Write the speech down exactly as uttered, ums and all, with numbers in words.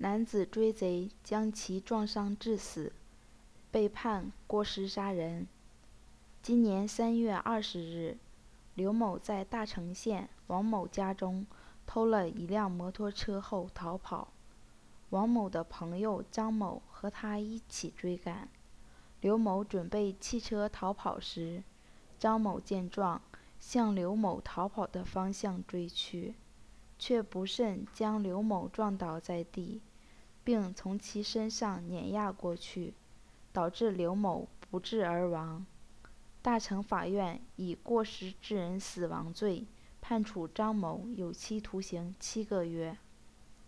男子追贼将其撞伤致死，被判过失杀人。今年三月二十日，刘某在大城县王某家中偷了一辆摩托车后逃跑，王某的朋友张某和他一起追赶。刘某准备弃车逃跑时，张某见状向刘某逃跑的方向追去，却不慎将刘某撞倒在地，并从其身上碾压过去，导致刘某不治而亡。大城法院以过失致人死亡罪判处张某有期徒刑七个月。